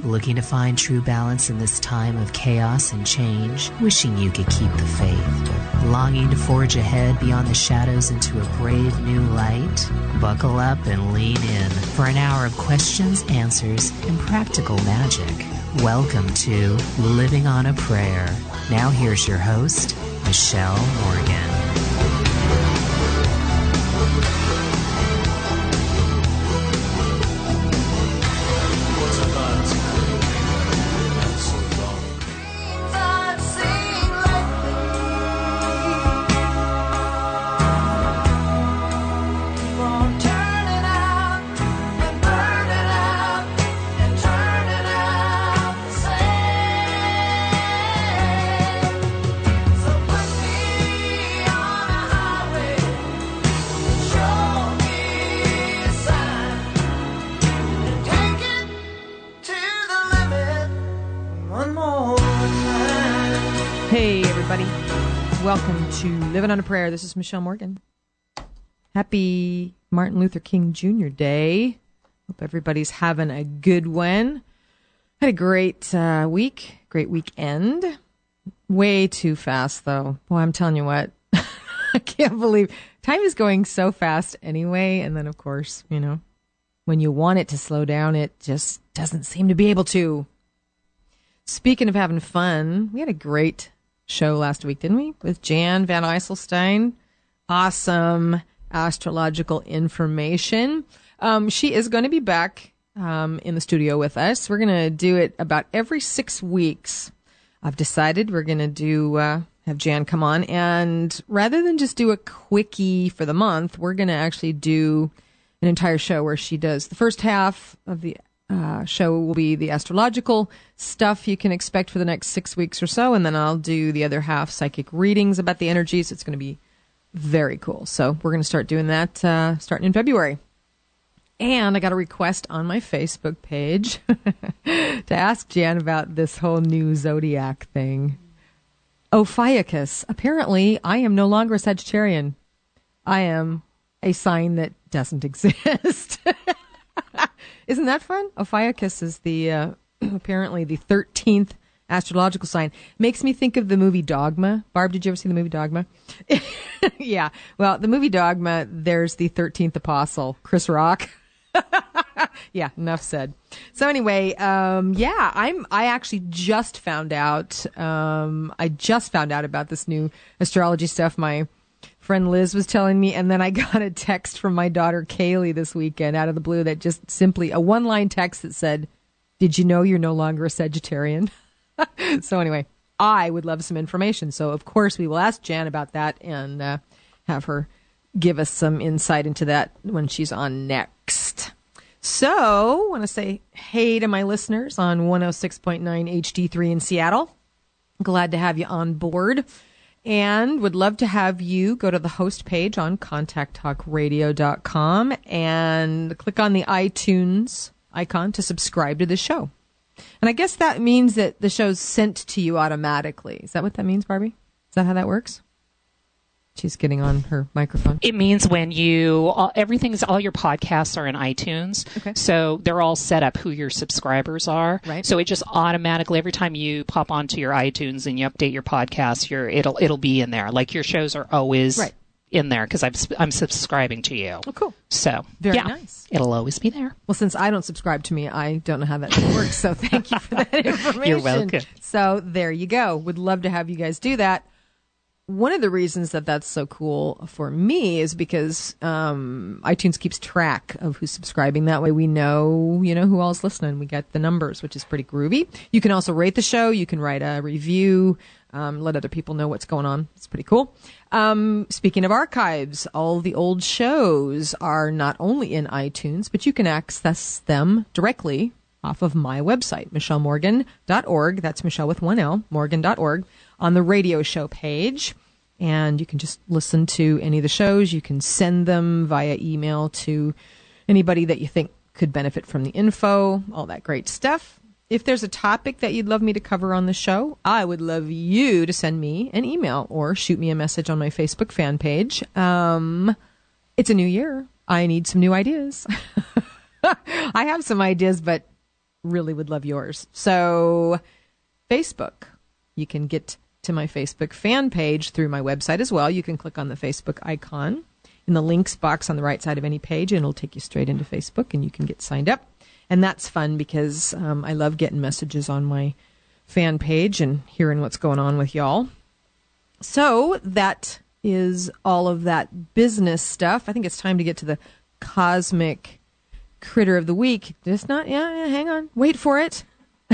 Looking to find true balance in this time of chaos and change? Wishing you could keep the faith? Longing to forge ahead beyond the shadows into a brave new light? Buckle up and lean in for an hour of questions, answers, and practical magic. Welcome to Living on a Prayer. Now here's your host, Michelle Morgan. Welcome to Living on a Prayer. This is Michelle Morgan. Happy Martin Luther King Jr. Day. Hope everybody's having a good one. Had a great week, great weekend. Way too fast, though. Boy, I'm telling you what. I can't believe time is going so fast anyway. And then, of course, you know, when you want it to slow down, it just doesn't seem to be able to. Speaking of having fun, we had a great show last week, didn't we? With Jan Van Eiselstein. Awesome astrological information. She is going to be back in the studio with us. We're going to do it about every 6 weeks. I've decided we're going to do have Jan come on, and rather than just do a quickie for the month, we're going to actually do an entire show where she does the first half of the show will be the astrological stuff you can expect for the next 6 weeks or so, and then I'll do the other half, psychic readings about the energies. It's going to be very cool. So we're going to start doing that starting in February. And I got a request on my Facebook page to ask Jan about this whole new zodiac thing. Ophiuchus. Apparently, I am no longer a Sagittarian. I am a sign that doesn't exist. Isn't that fun? Ophiuchus is the apparently the 13th astrological sign. Makes me think of the movie Dogma. Barb, did you ever see the movie Dogma? Yeah. Well, the movie Dogma, there's the 13th apostle, Chris Rock. Yeah, enough said. So anyway, I actually just found out. I just found out about this new astrology stuff. My friend Liz was telling me, and then I got a text from my daughter Kaylee this weekend out of the blue that just simply a one-line text that said, "Did you know you're no longer a Sagittarian?" So anyway, I would love some information. So of course we will ask Jan about that and have her give us some insight into that when she's on next. So I want to say hey to my listeners on 106.9 HD3 in Seattle. Glad to have you on board. And would love to have you go to the host page on contacttalkradio.com and click on the iTunes icon to subscribe to the show. And I guess that means that the show's sent to you automatically. Is that what that means, Barbie? Is that how that works? She's getting on her microphone. It means when you, all your podcasts are in iTunes. Okay. So they're all set up who your subscribers are. Right. So it just automatically, every time you pop onto your iTunes and you update your podcast, it'll be in there. Like your shows are always in there because I'm subscribing to you. Oh, cool. So very nice. It'll always be there. Well, since I don't subscribe to me, I don't know how that works. So thank you for that information. You're welcome. So there you go. Would love to have you guys do that. One of the reasons that that's so cool for me is because iTunes keeps track of who's subscribing. That way we know, who all's listening. We get the numbers, which is pretty groovy. You can also rate the show. You can write a review, let other people know what's going on. It's pretty cool. Speaking of archives, all the old shows are not only in iTunes, but you can access them directly off of my website, michellemorgan.org. That's Michelle with one L, morgan.org, on the radio show page. And you can just listen to any of the shows. You can send them via email to anybody that you think could benefit from the info, all that great stuff. If there's a topic that you'd love me to cover on the show, I would love you to send me an email or shoot me a message on my Facebook fan page. It's a new year. I need some new ideas. I have some ideas, but really would love yours. So Facebook, you can get to my Facebook fan page through my website as well. You can click on the Facebook icon in the links box on the right side of any page, and it'll take you straight into Facebook, and you can get signed up. And that's fun because I love getting messages on my fan page and hearing what's going on with y'all. So that is all of that business stuff. I think it's time to get to the cosmic critter of the week. Just not, hang on. Wait for it.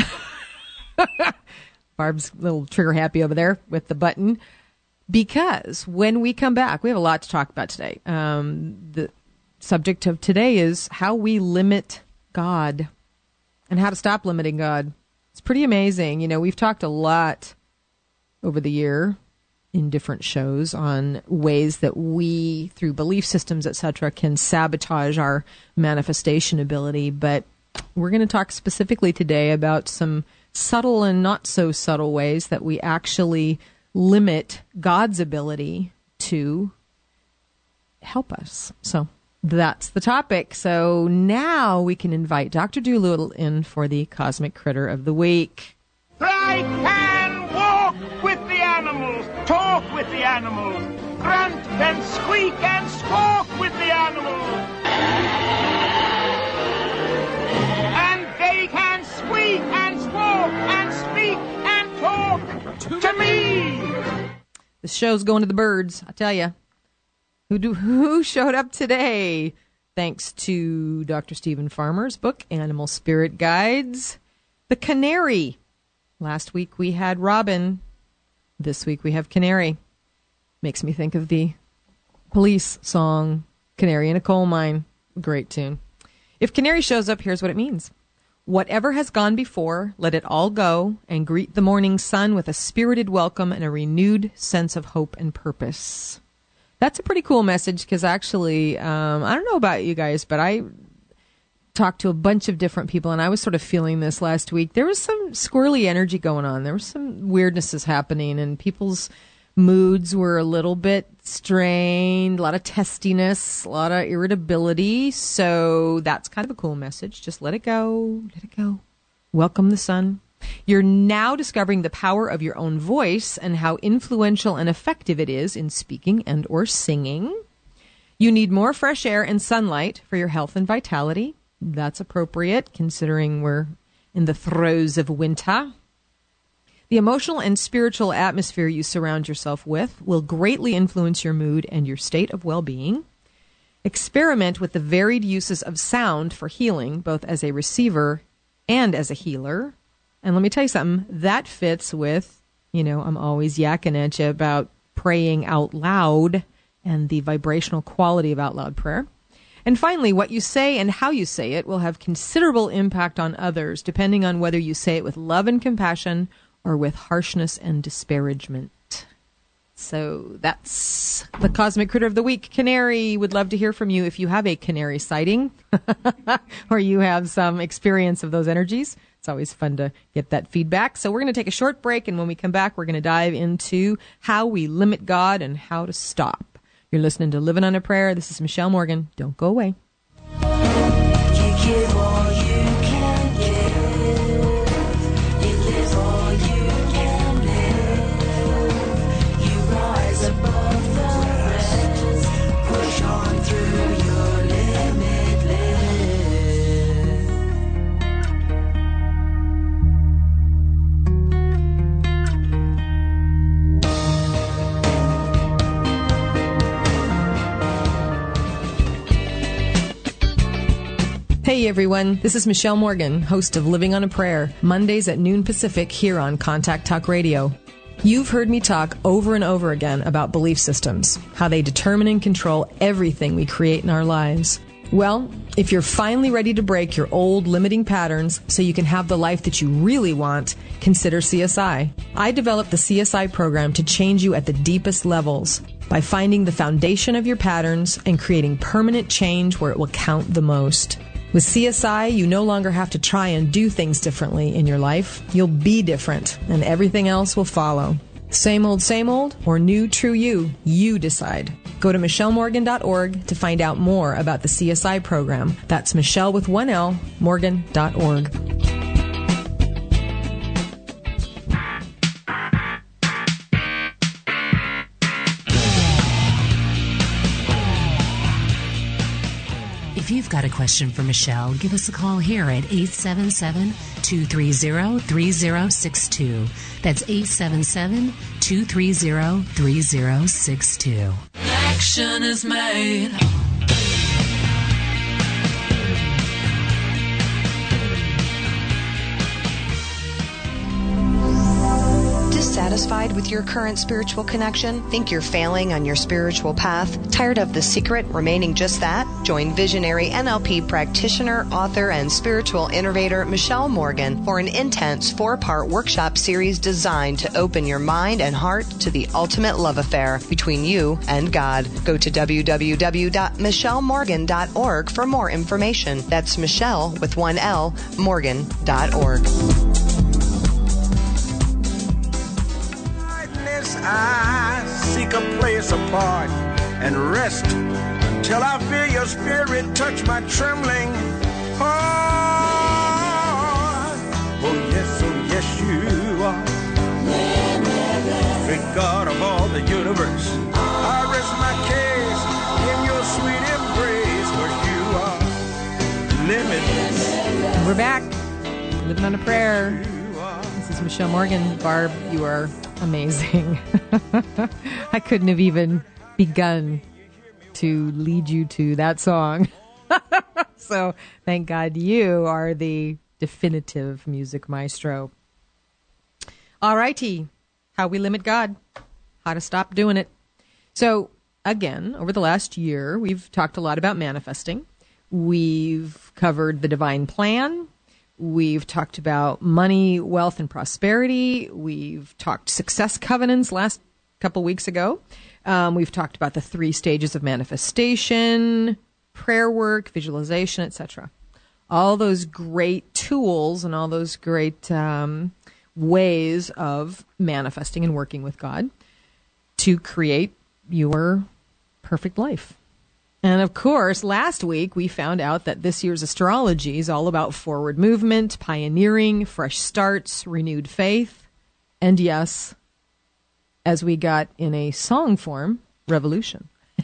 Barb's a little trigger happy over there with the button. Because when we come back, we have a lot to talk about today. The subject of today is how we limit God and how to stop limiting God. It's pretty amazing. You know, we've talked a lot over the year in different shows on ways that we, through belief systems, etc., can sabotage our manifestation ability. But we're going to talk specifically today about some subtle and not so subtle ways that we actually limit God's ability to help us. So that's the topic. So now we can invite Dr. Doolittle in for the Cosmic Critter of the Week. I can walk with the animals, talk with the animals, grunt and squeak and squawk with the animals. And they can squeak and squawk and speak and talk to me. The show's going to the birds, I tell you. Who showed up today? Thanks to Dr. Stephen Farmer's book, Animal Spirit Guides. The canary. Last week we had robin. This week we have canary. Makes me think of the Police song, Canary in a Coal Mine. Great tune. If canary shows up, here's what it means. Whatever has gone before, let it all go, and greet the morning sun with a spirited welcome and a renewed sense of hope and purpose. That's a pretty cool message because actually, I don't know about you guys, but I talked to a bunch of different people, and I was sort of feeling this last week. There was some squirrely energy going on. There was some weirdnesses happening, and people's moods were a little bit strained, a lot of testiness, a lot of irritability. So that's kind of a cool message. Just let it go. Let it go. Welcome the sun. You're now discovering the power of your own voice and how influential and effective it is in speaking and or singing. You need more fresh air and sunlight for your health and vitality. That's appropriate considering we're in the throes of winter. The emotional and spiritual atmosphere you surround yourself with will greatly influence your mood and your state of well-being. Experiment with the varied uses of sound for healing, both as a receiver and as a healer. And let me tell you something, that fits with, I'm always yakking at you about praying out loud and the vibrational quality of out loud prayer. And finally, what you say and how you say it will have considerable impact on others, depending on whether you say it with love and compassion or with harshness and disparagement. So that's the Cosmic Critter of the Week. Canary, would love to hear from you if you have a canary sighting or you have some experience of those energies. It's always fun to get that feedback. So we're going to take a short break, and when we come back, we're going to dive into how we limit God and how to stop. You're listening to Living on a Prayer. This is Michelle Morgan. Don't go away. You give all you can give. You live all you can live. You rise above the rest. Push on through your limitless. Hey everyone, this is Michelle Morgan, host of Living on a Prayer, Mondays at noon Pacific here on Contact Talk Radio. You've heard me talk over and over again about belief systems, how they determine and control everything we create in our lives. Well, if you're finally ready to break your old limiting patterns so you can have the life that you really want, consider CSI. I developed the CSI program to change you at the deepest levels by finding the foundation of your patterns and creating permanent change where it will count the most. With CSI, you no longer have to try and do things differently in your life. You'll be different, and everything else will follow. Same old, or new true you? You decide. Go to michellemorgan.org to find out more about the CSI program. That's Michelle with one L, Morgan.org. If you've got a question for Michelle, give us a call here at 877-230-3062. That's 877-230-3062. Action is made. Dissatisfied with your current spiritual connection? Think you're failing on your spiritual path? Tired of The Secret remaining just that? Join visionary NLP practitioner, author, and spiritual innovator Michelle Morgan for an intense 4-part workshop series designed to open your mind and heart to the ultimate love affair between you and God. Go to www.michellemorgan.org for more information. That's Michelle with one L, Morgan.org. I seek a place apart and rest until I feel your spirit touch my trembling heart. Oh yes, you are. Great God of all the universe, I rest my case in your sweet embrace, for you are limitless. We're back. Living on a Prayer. This is Michelle Morgan. Barb, you are amazing. I couldn't have even begun to lead you to that song. So thank God you are the definitive music maestro. All righty. How we limit God. How to stop doing it. So again, over the last year, we've talked a lot about manifesting. We've covered the divine plan. We've talked about money, wealth, and prosperity. We've talked success covenants last couple weeks ago. We've talked about the 3 stages of manifestation, prayer work, visualization, etc. All those great tools and all those great ways of manifesting and working with God to create your perfect life. And of course, last week we found out that this year's astrology is all about forward movement, pioneering, fresh starts, renewed faith, and yes, as we got in a song form, revolution.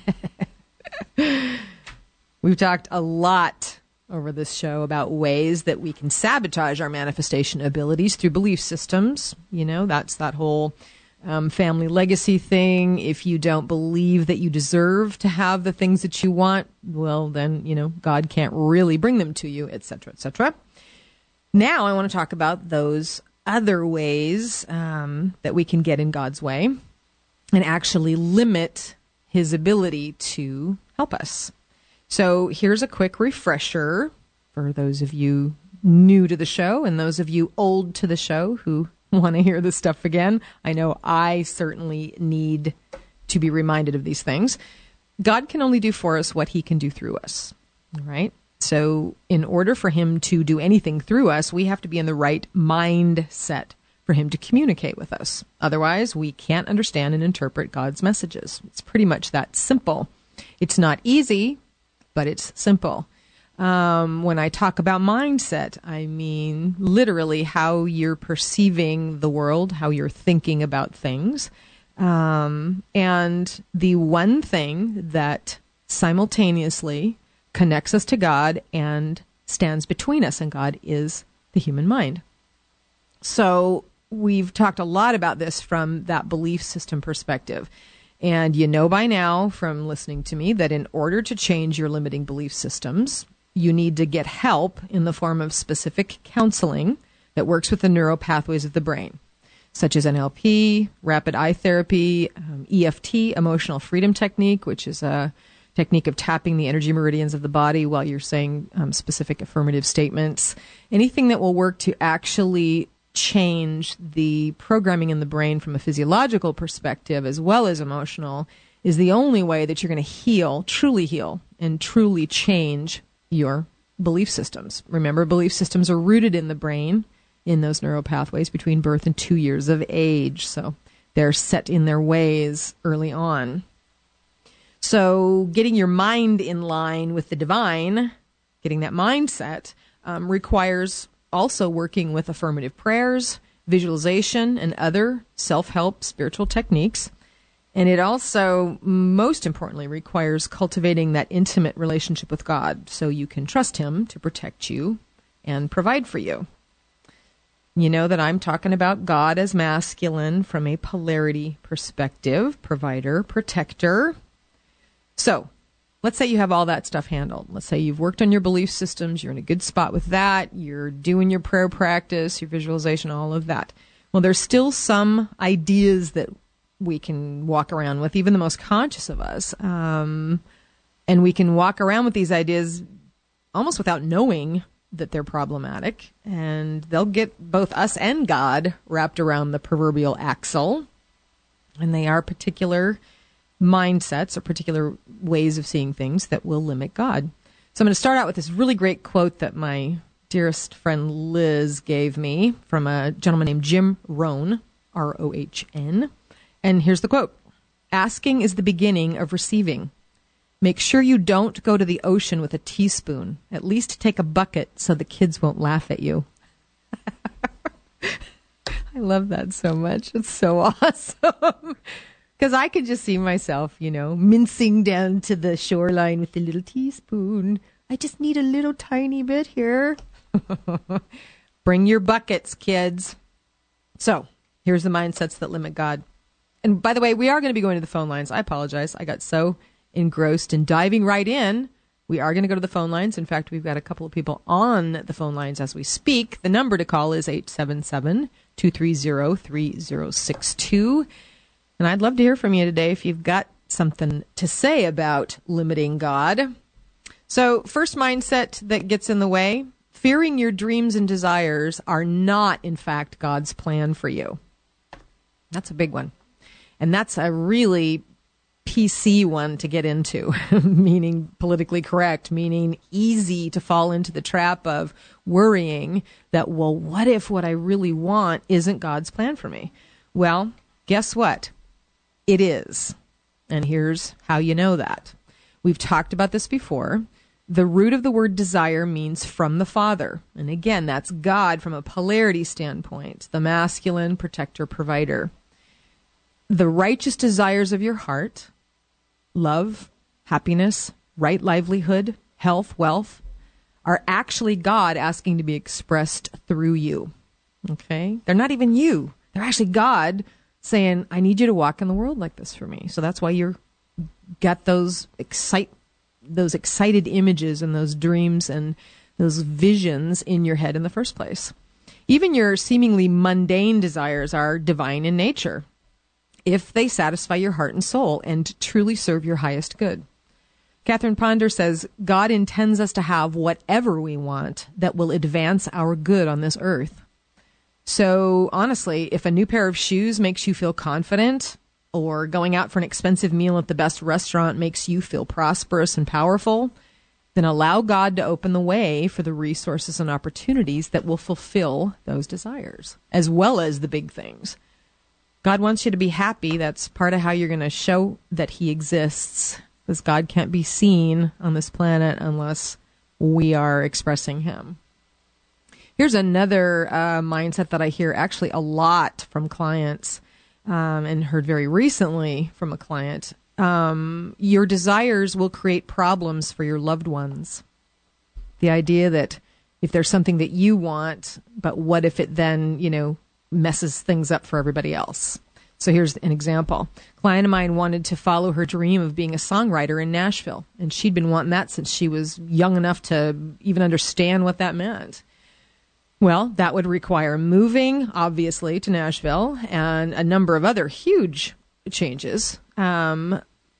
We've talked a lot over this show about ways that we can sabotage our manifestation abilities through belief systems. You know, that's that whole family legacy thing. If you don't believe that you deserve to have the things that you want, well, then, you know, God can't really bring them to you, etc., etc. Now I want to talk about those other ways that we can get in God's way and actually limit his ability to help us. So here's a quick refresher for those of you new to the show and those of you old to the show who want to hear this stuff again. I know I certainly need to be reminded of these things. God can only do for us what he can do through us, right? So in order for him to do anything through us, we have to be in the right mindset for him to communicate with us. Otherwise, we can't understand and interpret God's messages. It's pretty much that simple. It's not easy, but it's simple. When I talk about mindset, I mean literally how you're perceiving the world, how you're thinking about things. And the one thing that simultaneously connects us to God and stands between us and God is the human mind. So we've talked a lot about this from that belief system perspective. And you know by now from listening to me that in order to change your limiting belief systems, you need to get help in the form of specific counseling that works with the neural pathways of the brain, such as NLP, rapid eye therapy, EFT, emotional freedom technique, which is a technique of tapping the energy meridians of the body while you're saying specific affirmative statements. Anything that will work to actually change the programming in the brain from a physiological perspective as well as emotional is the only way that you're going to heal, and truly change your belief systems. Remember, belief systems are rooted in the brain, in those neural pathways between birth and 2 years of age. So they're set in their ways early on. So getting your mind in line with the divine, getting that mindset, requires also working with affirmative prayers, visualization, and other self-help spiritual techniques. And it also, most importantly, requires cultivating that intimate relationship with God so you can trust Him to protect you and provide for you. You know that I'm talking about God as masculine from a polarity perspective, provider, protector. So, let's say you have all that stuff handled. Let's say you've worked on your belief systems, you're in a good spot with that, you're doing your prayer practice, your visualization, all of that. Well, there's still some ideas that we can walk around with, even the most conscious of us. And we can walk around with these ideas almost without knowing that they're problematic. And they'll get both us and God wrapped around the proverbial axle. And they are particular mindsets or particular ways of seeing things that will limit God. So I'm going to start out with this really great quote that my dearest friend Liz gave me from a gentleman named Jim Rohn, R-O-H-N. And here's the quote. Asking is the beginning of receiving. Make sure you don't go to the ocean with a teaspoon. At least take a bucket so the kids won't laugh at you. I love that so much. It's so awesome. Because I could just see myself, mincing down to the shoreline with a little teaspoon. I just need a little tiny bit here. Bring your buckets, kids. So, here's the mindsets that limit God. And by the way, we are going to be going to the phone lines. I apologize. I got so engrossed in diving right in. We are going to go to the phone lines. In fact, we've got a couple of people on the phone lines as we speak. The number to call is 877-230-3062. And I'd love to hear from you today if you've got something to say about limiting God. So, first mindset that gets in the way, fearing your dreams and desires are not, in fact, God's plan for you. That's a big one. And that's a really PC one to get into, meaning politically correct, meaning easy to fall into the trap of worrying that, well, what if what I really want isn't God's plan for me? Well, guess what? It is. And here's how you know that. We've talked about this before. The root of the word desire means from the Father. And again, that's God from a polarity standpoint, the masculine protector, provider. The righteous desires of your heart, love, happiness, right livelihood, health, wealth, are actually God asking to be expressed through you. Okay? They're not even you. They're actually God saying, I need you to walk in the world like this for me. So that's why you're got those excited images and those dreams and those visions in your head in the first place. Even your seemingly mundane desires are divine in nature, if they satisfy your heart and soul and truly serve your highest good. Catherine Ponder says, God intends us to have whatever we want that will advance our good on this earth. So honestly, if a new pair of shoes makes you feel confident, or going out for an expensive meal at the best restaurant makes you feel prosperous and powerful, then allow God to open the way for the resources and opportunities that will fulfill those desires, as well as the big things. God wants you to be happy. That's part of how you're going to show that He exists, because God can't be seen on this planet unless we are expressing Him. Here's another mindset that I hear actually a lot from clients, and heard very recently from a client. Your desires will create problems for your loved ones. The idea that if there's something that you want, but what if it then, messes things up for everybody else? So here's an example. A client of mine wanted to follow her dream of being a songwriter in Nashville, and she'd been wanting that since she was young enough to even understand what that meant. Well, that would require moving, obviously, to Nashville, and a number of other huge changes. The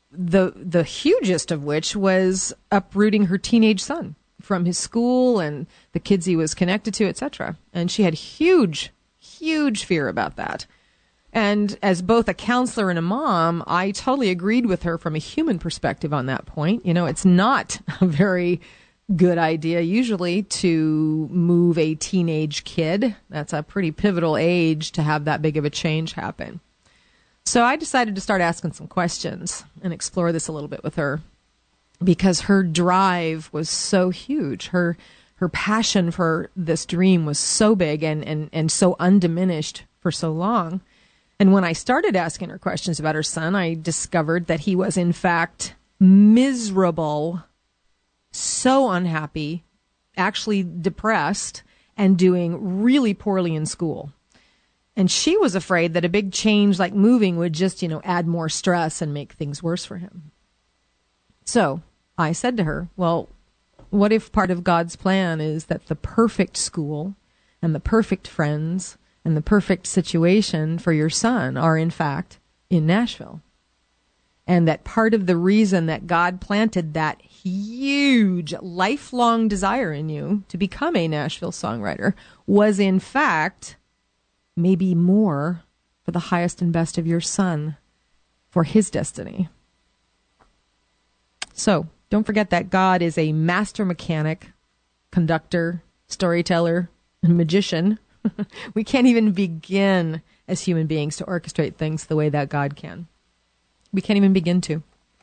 hugest of which was uprooting her teenage son from his school and the kids he was connected to, etc. And she had huge fear about that. And as both a counselor and a mom, I totally agreed with her from a human perspective on that point. It's not a very good idea usually to move a teenage kid. That's a pretty pivotal age to have that big of a change happen. So I decided to start asking some questions and explore this a little bit with her, because her drive was so huge. Her passion for this dream was so big and so undiminished for so long And when I started asking her questions about her son, I discovered that he was, in fact, miserable, so unhappy, actually depressed, and doing really poorly in school. And she was afraid that a big change like moving would just, add more stress and make things worse for him. So I said to her, well, what if part of God's plan is that the perfect school and the perfect friends and the perfect situation for your son are, in fact, in Nashville? And that part of the reason that God planted that huge, lifelong desire in you to become a Nashville songwriter was, in fact, maybe more for the highest and best of your son, for his destiny. So, don't forget that God is a master mechanic, conductor, storyteller, and magician. We can't even begin as human beings to orchestrate things the way that God can. We can't even begin to.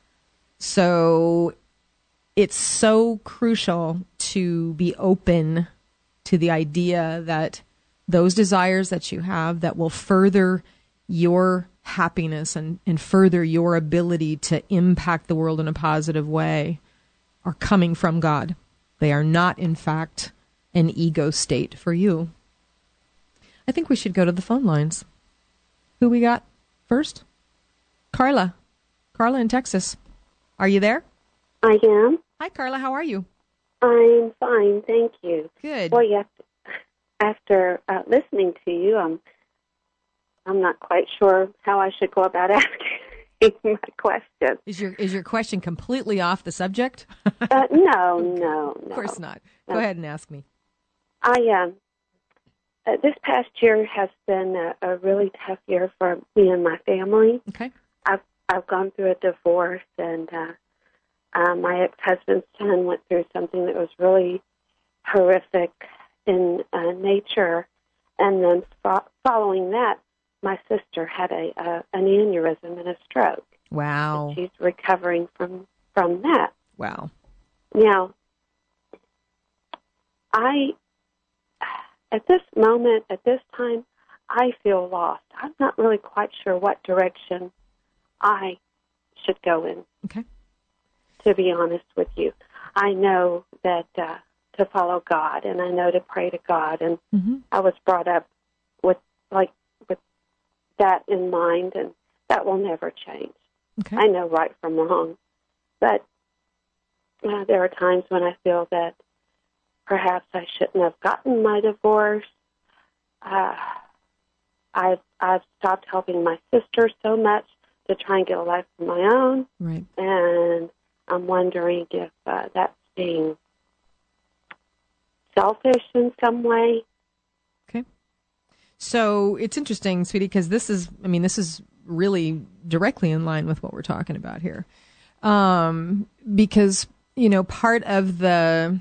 So it's so crucial to be open to the idea that those desires that you have that will further your happiness and further your ability to impact the world in a positive way are coming from God. They are not, in fact, an ego state for you. I think we should go to the phone lines. Who we got first? Carla. Carla in Texas. Are you there? I am. Hi, Carla. How are you? I'm fine, thank you. Good. Well, yes, after listening to you, I'm not quite sure how I should go about asking my question. Is your question completely off the subject? No. Of course not. Go ahead and ask me. This past year has been a really tough year for me and my family. Okay. I've gone through a divorce, and my ex-husband's son went through something that was really horrific in nature, and then following that, my sister had an aneurysm and a stroke. Wow. And she's recovering from that. Wow. Now, at this moment, at this time, I feel lost. I'm not really quite sure what direction I should go in. Okay. To be honest with you, I know that to follow God, and I know to pray to God, and I was brought up with that in mind, and that will never change. Okay. I know right from wrong, but there are times when I feel that perhaps I shouldn't have gotten my divorce. I've stopped helping my sister so much to try and get a life of my own. Right. And I'm wondering if that's being selfish in some way. Okay. So it's interesting, sweetie, because this is really directly in line with what we're talking about here. Because, part of the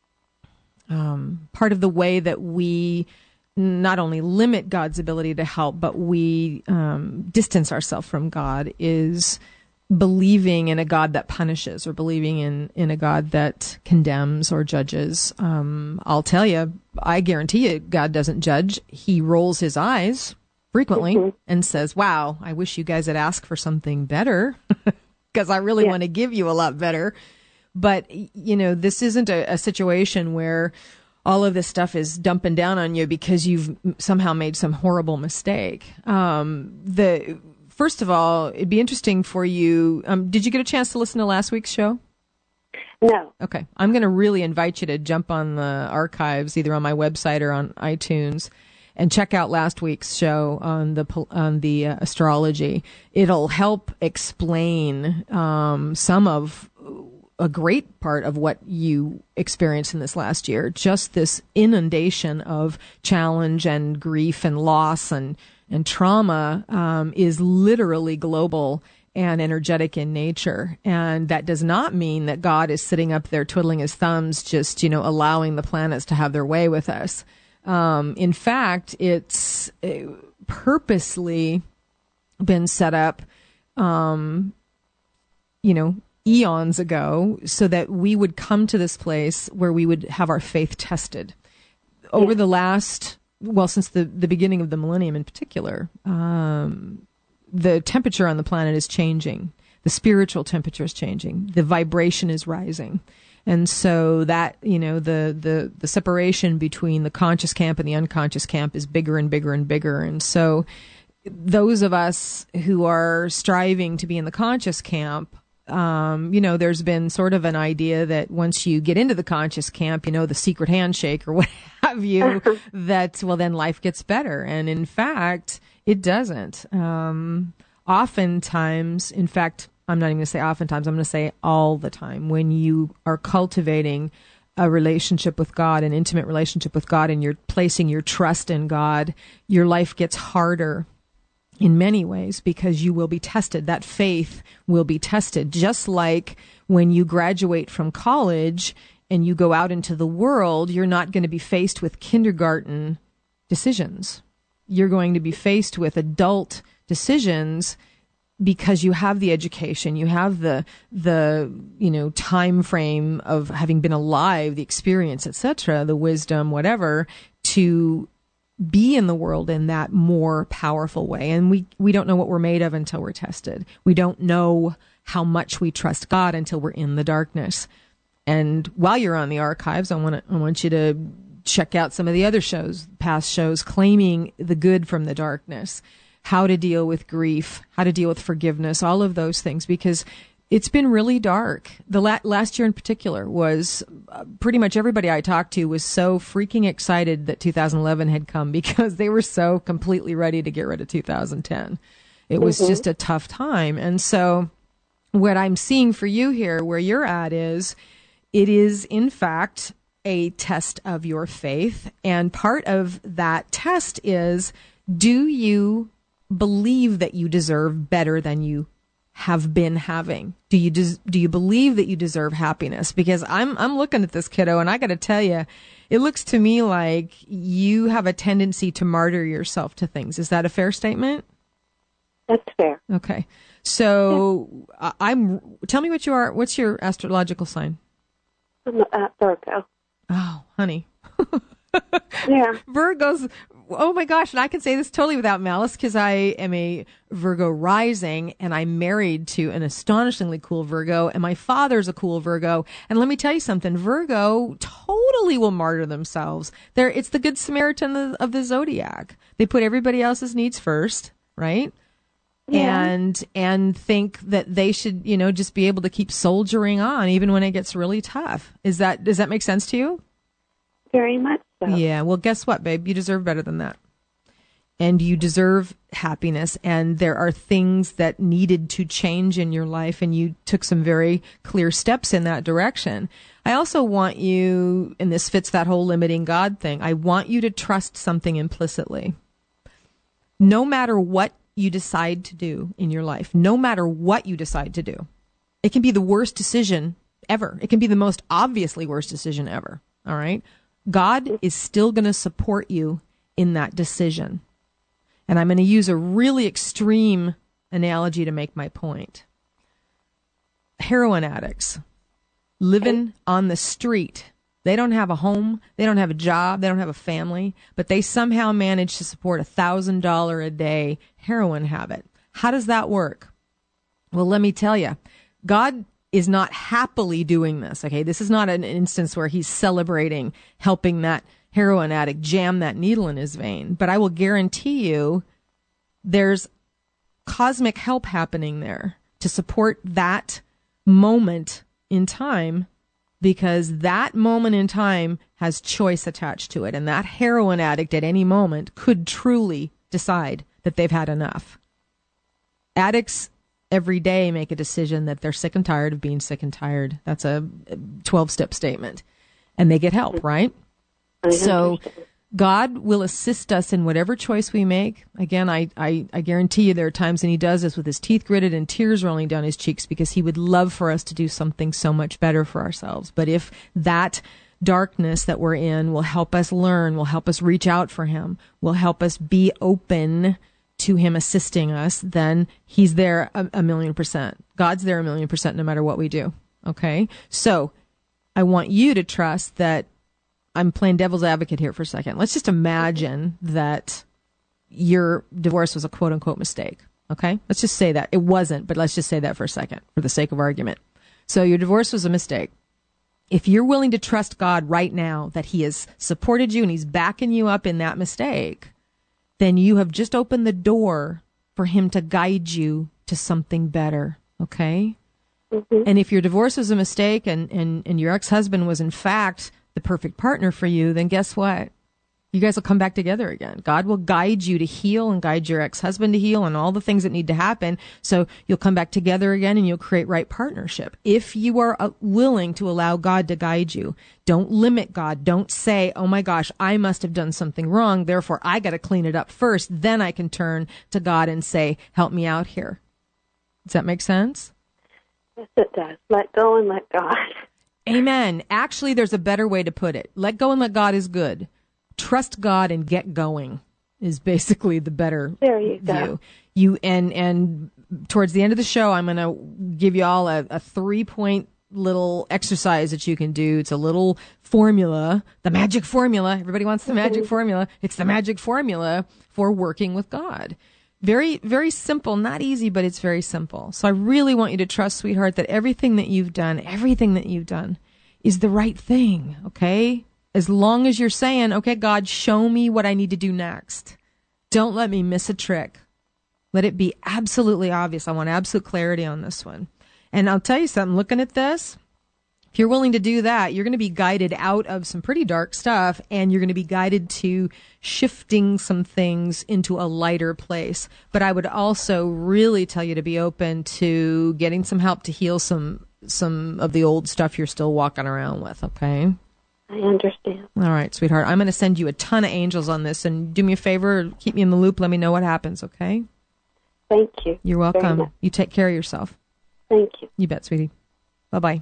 way that we not only limit God's ability to help, but we distance ourselves from God is believing in a God that punishes, or believing in a God that condemns or judges. I'll tell you, I guarantee you, God doesn't judge. He rolls his eyes frequently and says, wow, I wish you guys had asked for something better because I really want to give you a lot better. But, this isn't a situation where all of this stuff is dumping down on you because you've somehow made some horrible mistake. First of all, it'd be interesting for you. Did you get a chance to listen to last week's show? No. Okay. I'm going to really invite you to jump on the archives, either on my website or on iTunes, and check out last week's show on the astrology. It'll help explain some of a great part of what you experienced in this last year. Just this inundation of challenge and grief and loss and trauma is literally global and energetic in nature. And that does not mean that God is sitting up there twiddling his thumbs, just, allowing the planets to have their way with us. In fact, it's purposely been set up, eons ago, so that we would come to this place where we would have our faith tested. Over the last since the beginning of the millennium in particular, the temperature on the planet is changing. The spiritual temperature is changing. The vibration is rising. And so that, the separation between the conscious camp and the unconscious camp is bigger and bigger and bigger. And so those of us who are striving to be in the conscious camp, there's been sort of an idea that once you get into the conscious camp, the secret handshake or what have you, that, well, then life gets better. And in fact, it doesn't. Oftentimes, in fact, I'm not even going to say oftentimes, I'm going to say all the time, when you are cultivating a relationship with God, an intimate relationship with God, and you're placing your trust in God, your life gets harder in many ways because you will be tested. That faith will be tested. Just like when you graduate from college and you go out into the world, you're not going to be faced with kindergarten decisions. You're going to be faced with adult decisions because you have the education, you have the time frame of having been alive, the experience, etc., the wisdom, whatever, to be in the world in that more powerful way. And we don't know what we're made of until we're tested. We don't know how much we trust God until we're in the darkness. And while you're on the archives, I want you to check out some of the other shows, past shows, claiming the good from the darkness, how to deal with grief, how to deal with forgiveness, all of those things, because it's been really dark. The last year in particular was pretty much everybody I talked to was so freaking excited that 2011 had come because they were so completely ready to get rid of 2010. It was just a tough time. And so what I'm seeing for you here, where you're at, is it is, in fact, a test of your faith. And part of that test is, do you believe that you deserve better than you have been having? Do you believe that you deserve happiness? Because I'm looking at this, kiddo, and I got to tell you, it looks to me like you have a tendency to martyr yourself to things. Is that a fair statement? That's fair. Okay. So tell me what you are. What's your astrological sign? I'm Virgo. Oh, honey. Yeah. Virgos. Oh my gosh. And I can say this totally without malice because I am a Virgo rising and I'm married to an astonishingly cool Virgo and my father's a cool Virgo. And let me tell you something, Virgo totally will martyr themselves. It's the good Samaritan of the zodiac. They put everybody else's needs first, right? Yeah. And think that they should, just be able to keep soldiering on even when it gets really tough. Does that make sense to you? Very much so. Yeah. Well, guess what, babe? You deserve better than that. And you deserve happiness. And there are things that needed to change in your life. And you took some very clear steps in that direction. I also want you, and this fits that whole limiting God thing, I want you to trust something implicitly. No matter what you decide to do in your life, no matter what you decide to do, it can be the worst decision ever. It can be the most obviously worst decision ever. All right? God is still going to support you in that decision. And I'm going to use a really extreme analogy to make my point. Heroin addicts living on the street. They don't have a home. They don't have a job. They don't have a family, but they somehow manage to support $1,000 a day heroin habit. How does that work? Well, let me tell you, God is not happily doing this. Okay. This is not an instance where he's celebrating helping that heroin addict jam that needle in his vein. But I will guarantee you there's cosmic help happening there to support that moment in time, because that moment in time has choice attached to it. And that heroin addict at any moment could truly decide that they've had enough. Addicts every day make a decision that they're sick and tired of being sick and tired. That's a 12-step statement. And they get help, right? So God will assist us in whatever choice we make. Again, I guarantee you there are times when he does this with his teeth gritted and tears rolling down his cheeks because he would love for us to do something so much better for ourselves. But if that darkness that we're in will help us learn, will help us reach out for him, will help us be open to him assisting us, then he's there a 1,000,000%. God's there 1,000,000% no matter what we do. Okay? So I want you to trust that I'm playing devil's advocate here for a second. Let's just imagine that your divorce was a quote-unquote mistake, okay? Let's just say that. It wasn't, but let's just say that for a second for the sake of argument. So your divorce was a mistake. If you're willing to trust God right now that he has supported you and he's backing you up in that mistake, then you have just opened the door for him to guide you to something better, okay? Mm-hmm. And if your divorce was a mistake and your ex-husband was in fact the perfect partner for you, then guess what? You guys will come back together again. God will guide you to heal and guide your ex-husband to heal and all the things that need to happen. So you'll come back together again and you'll create right partnership. If you are willing to allow God to guide you, don't limit God. Don't say, oh my gosh, I must have done something wrong. Therefore, I got to clean it up first. Then I can turn to God and say, help me out here. Does that make sense? Yes, it does. Let go and let God. Amen. Actually, there's a better way to put it. Let go and let God is good. Trust God and get going is basically the better view. And towards the end of the show, I'm going to give you all a 3-point little exercise that you can do. It's a little formula, the magic formula. Everybody wants the magic formula. It's the magic formula for working with God. Very, very simple, not easy, but it's very simple. So I really want you to trust, sweetheart, that everything that you've done is the right thing, okay? As long as you're saying, okay, God, show me what I need to do next. Don't let me miss a trick. Let it be absolutely obvious. I want absolute clarity on this one. And I'll tell you something, looking at this, if you're willing to do that, you're going to be guided out of some pretty dark stuff, and you're going to be guided to shifting some things into a lighter place. But I would also really tell you to be open to getting some help to heal some of the old stuff you're still walking around with, okay? I understand. All right, sweetheart. I'm going to send you a ton of angels on this, and do me a favor, keep me in the loop. Let me know what happens, okay? Thank you. You're welcome. You take care of yourself. Thank you. You bet, sweetie. Bye-bye.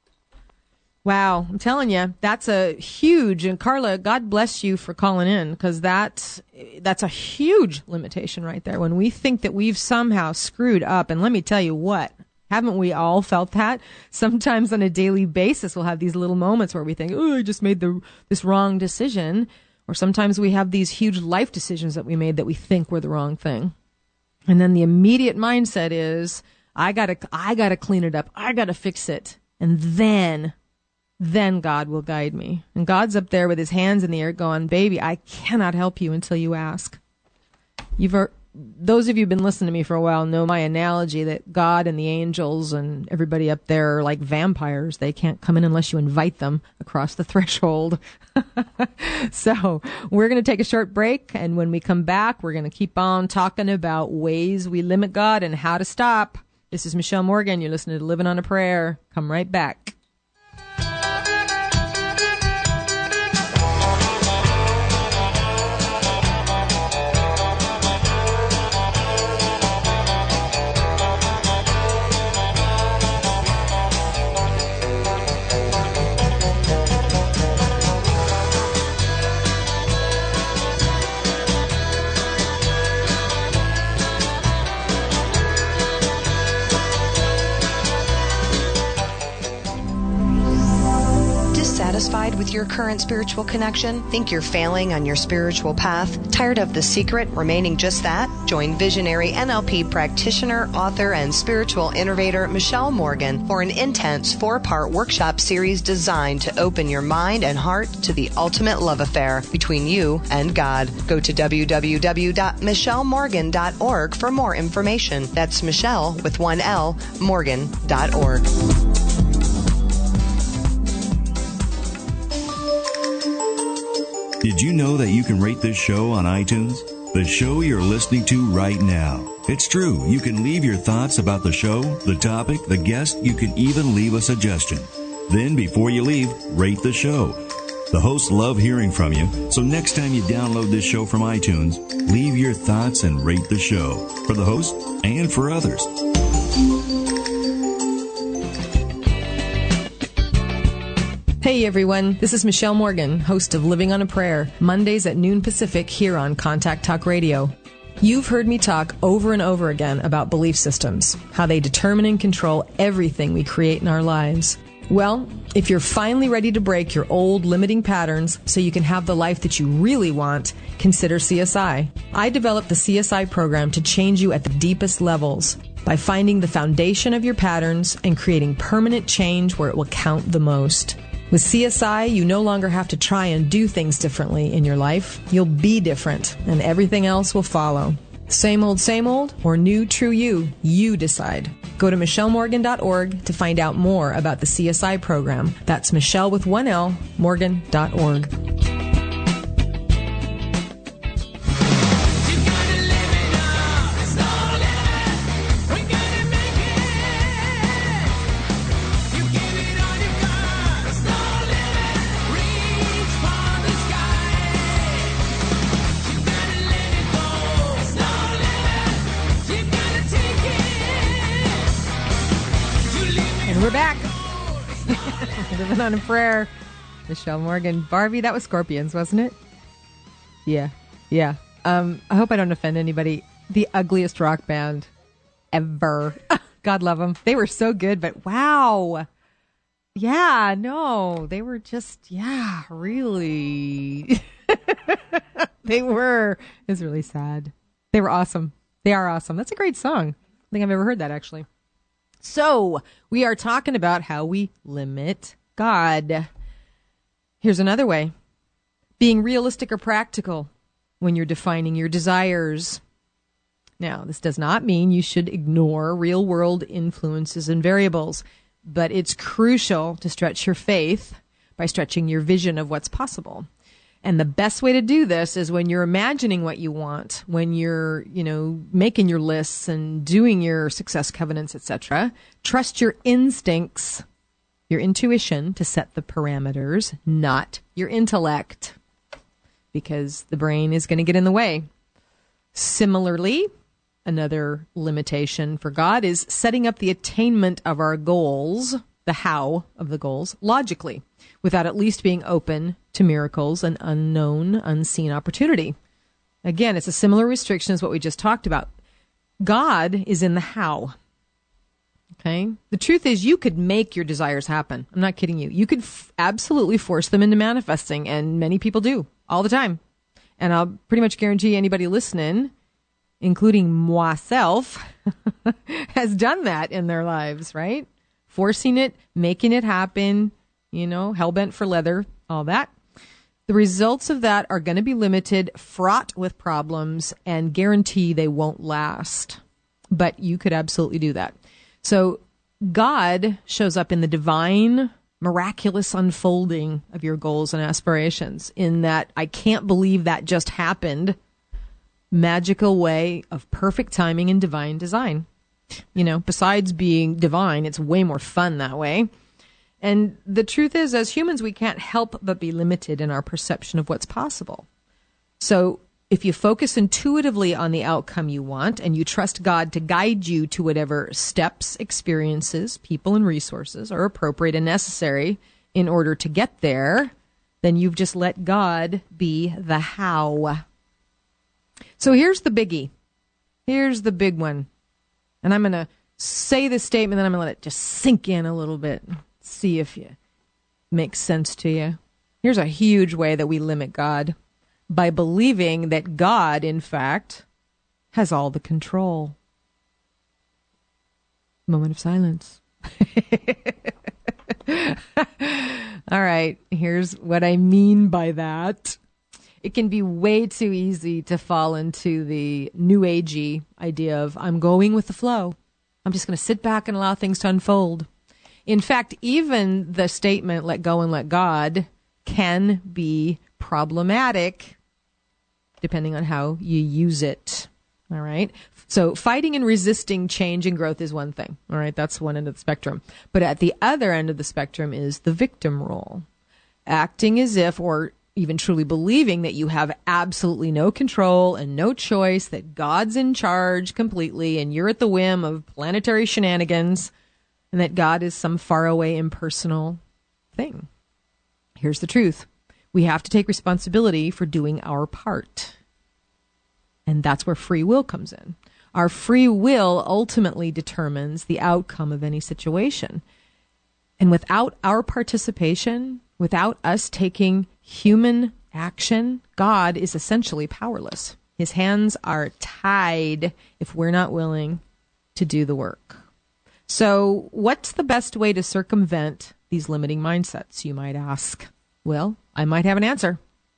Wow, I'm telling you, that's a huge, and Carla, God bless you for calling in, because that's a huge limitation right there. When we think that we've somehow screwed up, and let me tell you what, haven't we all felt that? Sometimes on a daily basis, we'll have these little moments where we think, oh, I just made this wrong decision. Or sometimes we have these huge life decisions that we made that we think were the wrong thing. And then the immediate mindset is, I gotta clean it up. I gotta fix it. And then God will guide me. And God's up there with his hands in the air going, baby, I cannot help you until you ask. Those of you who've been listening to me for a while know my analogy that God and the angels and everybody up there are like vampires. They can't come in unless you invite them across the threshold. So we're going to take a short break, and when we come back, we're going to keep on talking about ways we limit God and how to stop. This is Michelle Morgan. You're listening to Living on a Prayer. Come right back. Dissatisfied with your current spiritual connection? Think you're failing on your spiritual path? Tired of the secret remaining just that? Join visionary NLP practitioner, author, and spiritual innovator Michelle Morgan for an intense 4-part workshop series designed to open your mind and heart to the ultimate love affair between you and God. Go to www.michellemorgan.org for more information. That's Michelle with one L, Morgan.org. Did you know that you can rate this show on iTunes? The show you're listening to right now. It's true. You can leave your thoughts about the show, the topic, the guest. You can even leave a suggestion. Then, before you leave, rate the show. The hosts love hearing from you, so next time you download this show from iTunes, leave your thoughts and rate the show for the host and for others. Hey everyone, this is Michelle Morgan, host of Living on a Prayer, Mondays at noon Pacific here on Contact Talk Radio. You've heard me talk over and over again about belief systems, how they determine and control everything we create in our lives. Well, if you're finally ready to break your old limiting patterns so you can have the life that you really want, consider CSI. I developed the CSI program to change you at the deepest levels by finding the foundation of your patterns and creating permanent change where it will count the most. With CSI, you no longer have to try and do things differently in your life. You'll be different, and everything else will follow. Same old, or new true you? You decide. Go to michellemorgan.org to find out more about the CSI program. That's Michelle with 1L, Morgan.org. We're back. Living on a Prayer. Michelle Morgan. Barbie, that was Scorpions, wasn't it? Yeah. I hope I don't offend anybody. The ugliest rock band ever. God love them. They were so good, but wow. Yeah, no, they were just, really. They were. It was really sad. They were awesome. They are awesome. That's a great song. I think I've ever heard that, actually. So, we are talking about how we limit God. Here's another way. Being realistic or practical when you're defining your desires. Now, this does not mean you should ignore real-world influences and variables, but it's crucial to stretch your faith by stretching your vision of what's possible. And the best way to do this is when you're imagining what you want, when you're, making your lists and doing your success covenants, etc. Trust your instincts, your intuition to set the parameters, not your intellect, because the brain is going to get in the way. Similarly, another limitation for God is setting up the attainment of our goals, the how of the goals, logically, without at least being open to miracles and unknown, unseen opportunity. Again, it's a similar restriction as what we just talked about. God is in the how. Okay? The truth is you could make your desires happen. I'm not kidding you. You could absolutely force them into manifesting, and many people do all the time. And I'll pretty much guarantee anybody listening, including myself, has done that in their lives, right? Forcing it, making it happen, hell-bent for leather, all that. The results of that are going to be limited, fraught with problems, and guarantee they won't last. But you could absolutely do that. So God shows up in the divine, miraculous unfolding of your goals and aspirations, in that I can't believe that just happened, magical way of perfect timing and divine design. Besides being divine, it's way more fun that way. And the truth is, as humans, we can't help but be limited in our perception of what's possible. So if you focus intuitively on the outcome you want and you trust God to guide you to whatever steps, experiences, people, and resources are appropriate and necessary in order to get there, then you've just let God be the how. So here's the biggie. Here's the big one. And I'm going to say this statement, then I'm going to let it just sink in a little bit. See if it makes sense to you. Here's a huge way that we limit God. By believing that God, in fact, has all the control. Moment of silence. All right, here's what I mean by that. It can be way too easy to fall into the new agey idea of, I'm going with the flow. I'm just going to sit back and allow things to unfold. In fact, even the statement, let go and let God, can be problematic depending on how you use it. All right. So fighting and resisting change and growth is one thing. All right. That's one end of the spectrum. But at the other end of the spectrum is the victim role. Acting as if, or even truly believing that you have absolutely no control and no choice, that God's in charge completely and you're at the whim of planetary shenanigans, and that God is some faraway impersonal thing. Here's the truth. We have to take responsibility for doing our part. And that's where free will comes in. Our free will ultimately determines the outcome of any situation. And without our participation, without us taking human action, God is essentially powerless. His hands are tied if we're not willing to do the work. So what's the best way to circumvent these limiting mindsets, you might ask? Well, I might have an answer.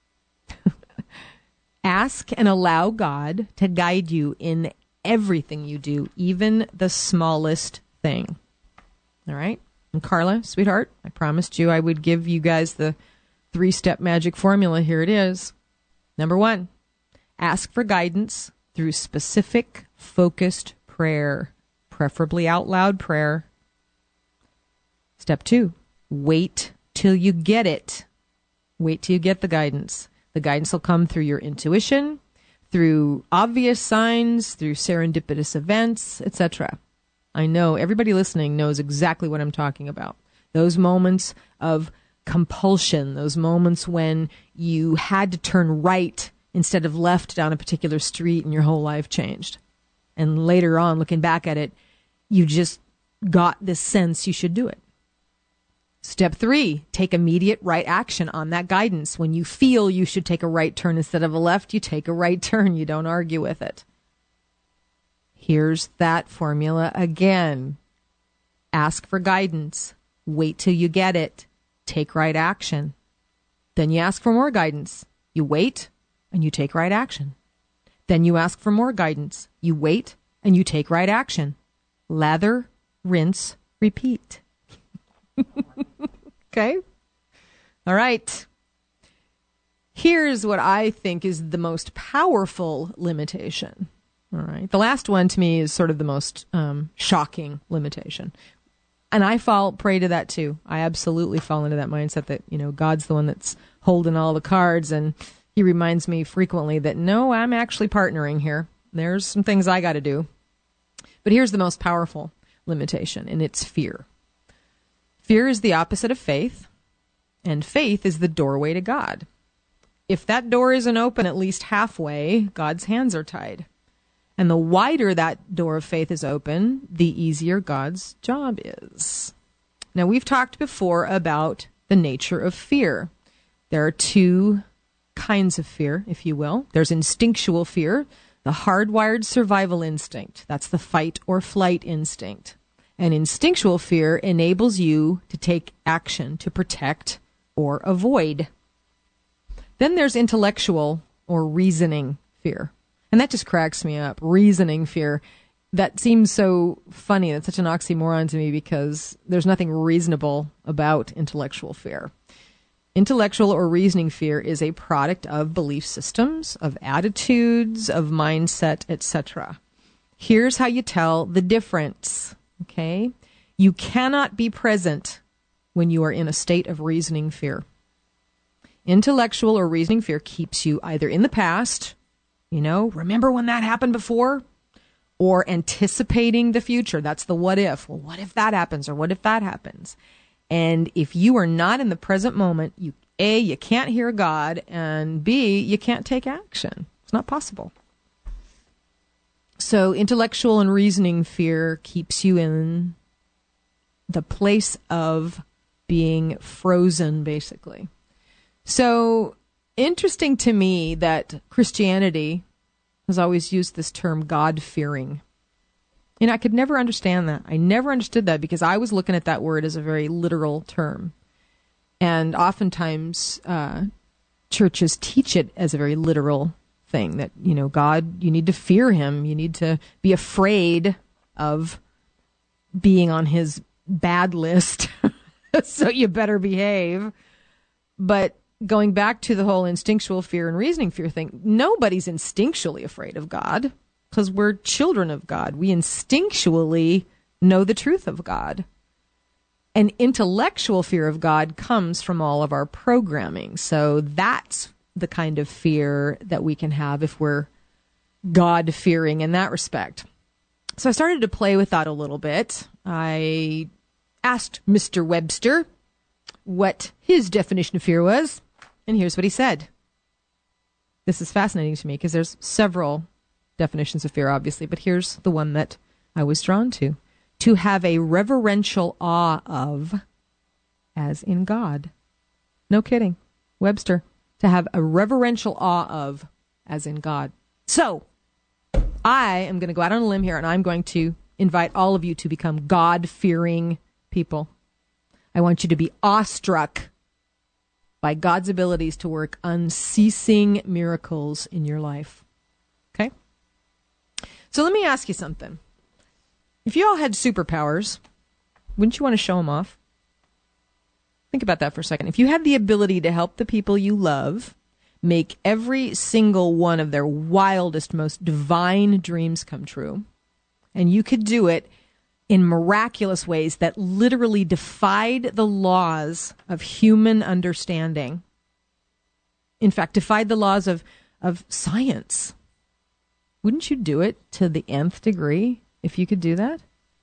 Ask and allow God to guide you in everything you do, even the smallest thing. All right? And Carla, sweetheart, I promised you I would give you guys the 3-step magic formula. Here it is. Number 1, ask for guidance through specific, focused prayer, preferably out loud prayer. Step 2, wait till you get it. Wait till you get the guidance. The guidance will come through your intuition, through obvious signs, through serendipitous events, etc. I know everybody listening knows exactly what I'm talking about. Those moments of compulsion, those moments when you had to turn right instead of left down a particular street and your whole life changed. And later on, looking back at it, you just got this sense you should do it. Step 3, take immediate right action on that guidance. When you feel you should take a right turn instead of a left, you take a right turn. You don't argue with it. Here's that formula again. Ask for guidance. Wait till you get it. Take right action. Then you ask for more guidance. You wait and you take right action. Then you ask for more guidance. You wait and you take right action. Lather, rinse, repeat. Okay? All right. Here's what I think is the most powerful limitation. All right. The last one to me is sort of the most shocking limitation. And I fall prey to that too. I absolutely fall into that mindset that, God's the one that's holding all the cards, and he reminds me frequently that, no, I'm actually partnering here. There's some things I got to do. But here's the most powerful limitation, and it's fear. Fear is the opposite of faith, and faith is the doorway to God. If that door isn't open at least halfway, God's hands are tied. And the wider that door of faith is open, the easier God's job is. Now, we've talked before about the nature of fear. There are 2 kinds of fear, if you will. There's instinctual fear, the hardwired survival instinct. That's the fight or flight instinct. And instinctual fear enables you to take action to protect or avoid. Then there's intellectual or reasoning fear. And that just cracks me up. Reasoning fear. That seems so funny. That's such an oxymoron to me because there's nothing reasonable about intellectual fear. Intellectual or reasoning fear is a product of belief systems, of attitudes, of mindset, etc. Here's how you tell the difference. Okay? You cannot be present when you are in a state of reasoning fear. Intellectual or reasoning fear keeps you either in the past, remember when that happened before? Or anticipating the future. That's the what if. Well, what if that happens? Or what if that happens? And if you are not in the present moment, A, you can't hear God, and B, you can't take action. It's not possible. So intellectual and reasoning fear keeps you in the place of being frozen, basically. So interesting to me that Christianity has always used this term God-fearing. I could never understand that. I never understood that because I was looking at that word as a very literal term. And oftentimes churches teach it as a very literal thing that, God, you need to fear him. You need to be afraid of being on his bad list. So you better behave. But going back to the whole instinctual fear and reasoning fear thing, nobody's instinctually afraid of God because we're children of God. We instinctually know the truth of God. And intellectual fear of God comes from all of our programming. So that's the kind of fear that we can have if we're God-fearing in that respect. So I started to play with that a little bit. I asked Mr. Webster what his definition of fear was, and here's what he said. This is fascinating to me because there's several definitions of fear, obviously, but here's the one that I was drawn to. To have a reverential awe of as in God. No kidding. Webster. To have a reverential awe of as in God. So, I am going to go out on a limb here, and I'm going to invite all of you to become God-fearing people. I want you to be awestruck by God's abilities to work unceasing miracles in your life. Okay? So let me ask you something. If you all had superpowers, wouldn't you want to show them off? Think about that for a second. If you had the ability to help the people you love make every single one of their wildest, most divine dreams come true, and you could do it in miraculous ways that literally defied the laws of human understanding. In fact, defied the laws of science. Wouldn't you do it to the nth degree if you could do that?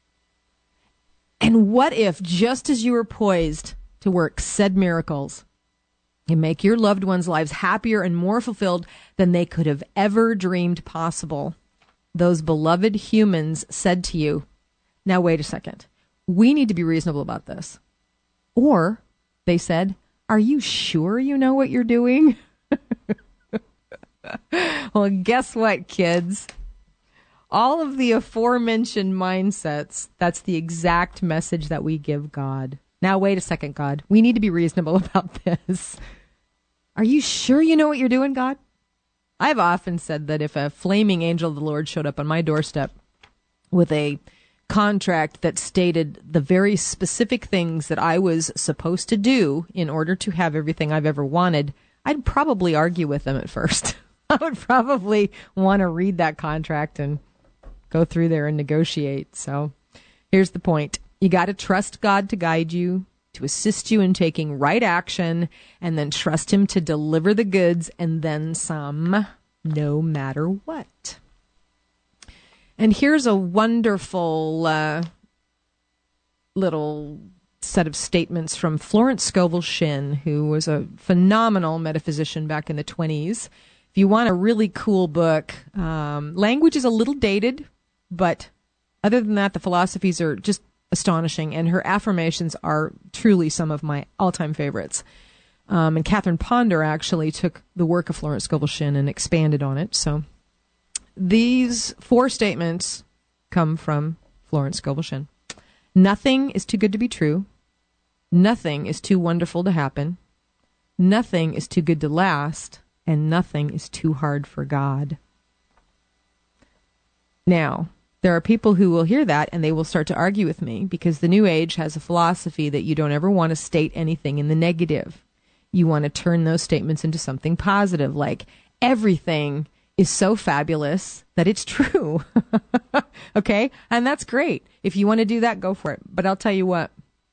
And what if, just as you were poised to work said miracles and make your loved ones' lives happier and more fulfilled than they could have ever dreamed possible, those beloved humans said to you, now wait a second, we need to be reasonable about this. Or they said, are you sure you know what you're doing? Well, guess what, kids? All of the aforementioned mindsets, that's the exact message that we give God. Now, wait a second, God. We need to be reasonable about this. Are you sure you know what you're doing, God? I've often said that if a flaming angel of the Lord showed up on my doorstep with a contract that stated the very specific things that I was supposed to do in order to have everything I've ever wanted, I'd probably argue with them at first. I would probably want to read that contract and go through there and negotiate. So here's the point. You got to trust God to guide you, to assist you in taking right action, and then trust him to deliver the goods and then some, no matter what. And here's a wonderful little set of statements from Florence Scovel Shinn, who was a phenomenal metaphysician back in the 1920s. If you want a really cool book, language is a little dated, but other than that, the philosophies are just astonishing, and her affirmations are truly some of my all-time favorites. And Catherine Ponder actually took the work of Florence Scovel Shinn and expanded on it. So these 4 statements come from Florence Scovel Shinn. Nothing is too good to be true. Nothing is too wonderful to happen. Nothing is too good to last. And nothing is too hard for God. Now, there are people who will hear that and they will start to argue with me because the New Age has a philosophy that you don't ever want to state anything in the negative. You want to turn those statements into something positive, like everything is so fabulous that it's true. Okay? And that's great. If you want to do that, go for it. But I'll tell you what.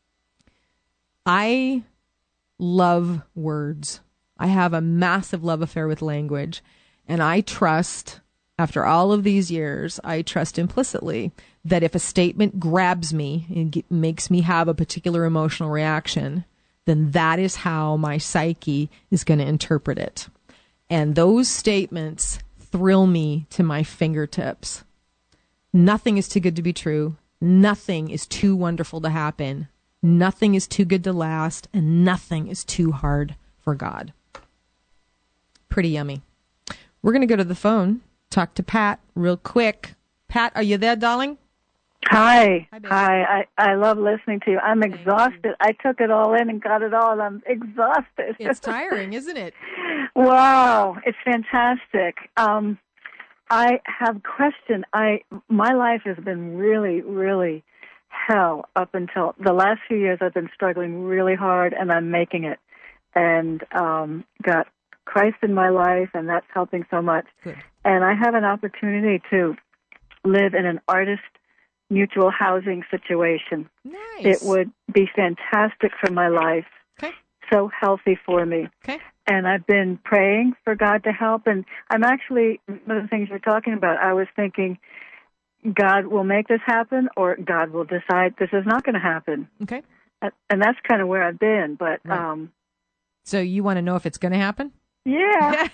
I love words. I have a massive love affair with language. And I trust, after all of these years, I trust implicitly that if a statement grabs me and makes me have a particular emotional reaction, then that is how my psyche is going to interpret it. And those statements thrill me to my fingertips. Nothing is too good to be true. Nothing is too wonderful to happen. Nothing is too good to last. And nothing is too hard for God. Pretty yummy. We're going to go to the phone, talk to Pat real quick. Pat, are you there, darling? Hi. I love listening to you. I'm exhausted. I took it all in and got it all, and I'm exhausted. It's tiring, isn't it? Wow. It's fantastic. I have a question. My life has been really, really hell up until the last few years. I've been struggling really hard, and I'm making it. And got Christ in my life, and that's helping so much. Good. And I have an opportunity to live in an artist mutual housing situation. Nice. It would be fantastic for my life. Okay. So healthy for me. Okay. And I've been praying for God to help. And I'm actually, one of the things you're talking about, I was thinking God will make this happen or God will decide this is not going to happen. Okay. And that's kind of where I've been. But right. So you want to know if it's going to happen? Yeah.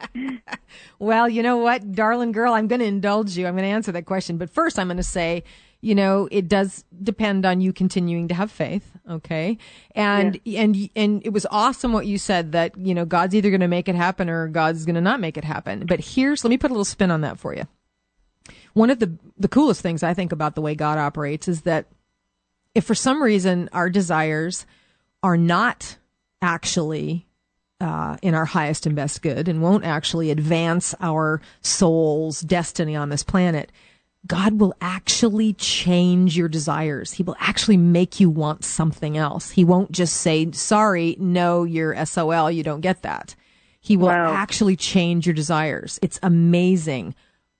Well, you know what, darling girl, I'm going to indulge you. I'm going to answer that question. But first, I'm going to say it does depend on you continuing to have faith. Okay. And it was awesome what you said that, God's either going to make it happen or God's going to not make it happen. But let me put a little spin on that for you. One of the coolest things I think about the way God operates is that if for some reason our desires are not actually in our highest and best good and won't actually advance our soul's destiny on this planet, God will actually change your desires. He will actually make you want something else. He won't just say, sorry, no, you're SOL, you don't get that. He will actually change your desires. It's amazing.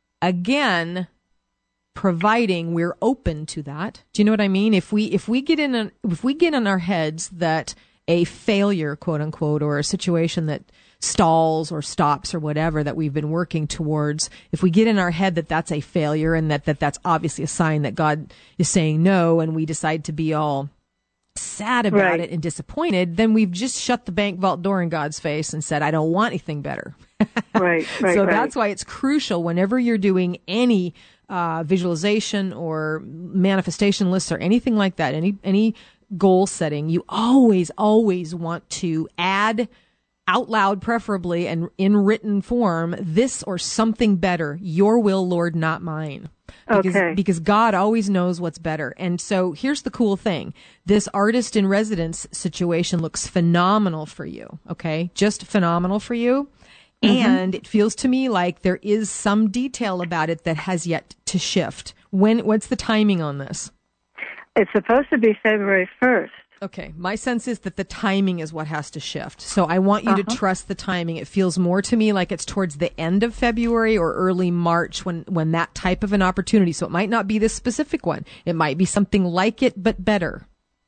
Again, providing we're open to that. Do you know what I mean? If we get in our heads that a failure, quote unquote, or a situation that stalls or stops or whatever that we've been working towards, if we get in our head that that's a failure and that's obviously a sign that God is saying no, and we decide to be all sad about it and disappointed, then we've just shut the bank vault door in God's face and said, I don't want anything better. So that's why it's crucial whenever you're doing any visualization or manifestation lists or anything like that, any goal setting, you always want to add out loud, preferably, and in written form, this or something better. Your will, Lord, not mine. Because God always knows what's better. And so here's the cool thing. This artist in residence situation looks phenomenal for you. Okay. Just phenomenal for you. And it feels to me like there is some detail about it that has yet to shift. What's the timing on this? It's supposed to be February 1st. Okay. My sense is that the timing is what has to shift. So I want you to trust the timing. It feels more to me like it's towards the end of February or early March when that type of an opportunity. So it might not be this specific one. It might be something like it, but better.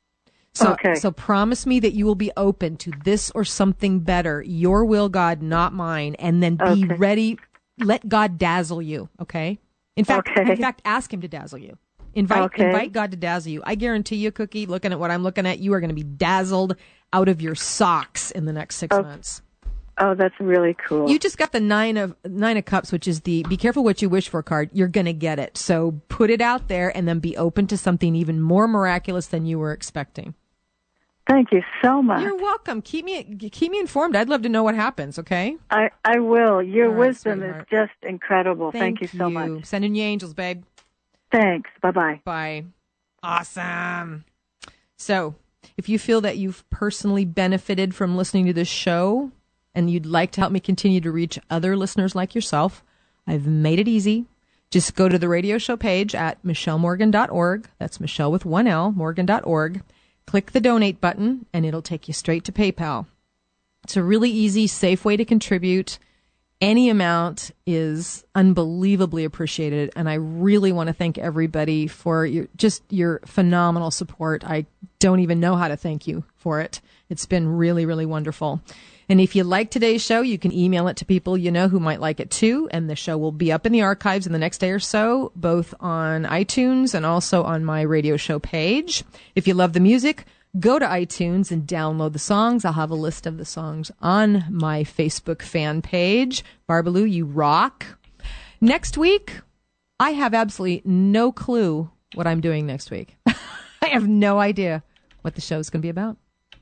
So promise me that you will be open to this or something better. Your will, God, not mine. And then be ready. Let God dazzle you. Okay. In fact, ask him to dazzle you. Invite God to dazzle you. I guarantee you, Cookie, looking at what I'm looking at, you are going to be dazzled out of your socks in the next 6 months. Oh, that's really cool. You just got the nine of cups, which is the be careful what you wish for card. You're going to get it. So put it out there and then be open to something even more miraculous than you were expecting. Thank you so much. You're welcome. Keep me informed. I'd love to know what happens, okay? I will. Your wisdom is just incredible. Thank you so much. Sending you angels, babe. Thanks. Bye-bye. Bye. Awesome. So, if you feel that you've personally benefited from listening to this show and you'd like to help me continue to reach other listeners like yourself, I've made it easy. Just go to the radio show page at michellemorgan.org. That's Michelle with one L, morgan.org. Click the donate button, and it'll take you straight to PayPal. It's a really easy, safe way to contribute. Any amount is unbelievably appreciated, and I really want to thank everybody for your phenomenal support. I don't even know how to thank you for it. It's been really, really wonderful. And if you like today's show, you can email it to people you know who might like it too, and the show will be up in the archives in the next day or so, both on iTunes and also on my radio show page. If you love the music, go to iTunes and download the songs. I'll have a list of the songs on my Facebook fan page. Barbaloo, you rock. Next week, I have absolutely no clue what I'm doing next week. I have no idea what the show's going to be about.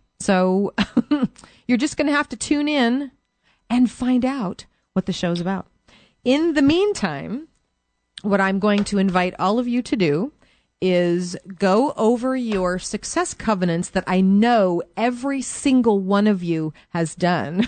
So you're just going to have to tune in and find out what the show's about. In the meantime, what I'm going to invite all of you to do is go over your success covenants that I know every single one of you has done.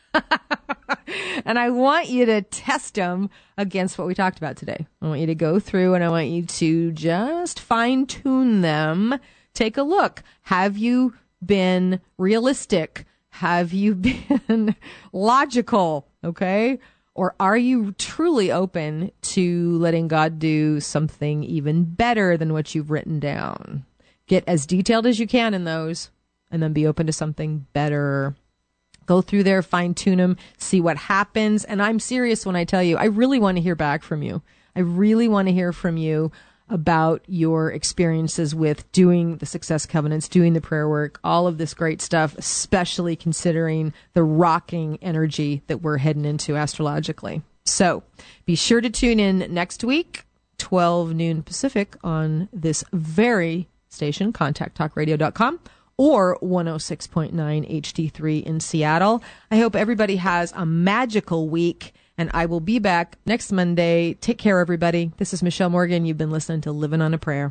And I want you to test them against what we talked about today. I want you to go through and I want you to just fine tune them. Take a look. Have you been realistic? Have you been logical? Okay. Or are you truly open to letting God do something even better than what you've written down? Get as detailed as you can in those and then be open to something better. Go through there, fine tune them, see what happens. And I'm serious when I tell you, I really want to hear back from you. I really want to hear from you about your experiences with doing the success covenants, doing the prayer work, all of this great stuff, especially considering the rocking energy that we're heading into astrologically. So be sure to tune in next week, 12 noon Pacific on this very station, contacttalkradio.com, or 106.9 HD3 in Seattle. I hope everybody has a magical week, and I will be back next Monday. Take care, everybody. This is Michelle Morgan. You've been listening to Living on a Prayer.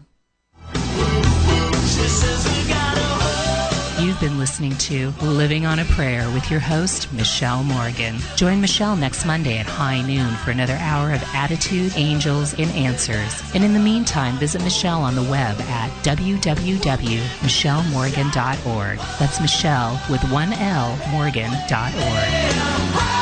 You've been listening to Living on a Prayer with your host, Michelle Morgan. Join Michelle next Monday at high noon for another hour of attitude, angels, and answers. And in the meantime, visit Michelle on the web at www.michellemorgan.org. That's Michelle with one L, Morgan.org.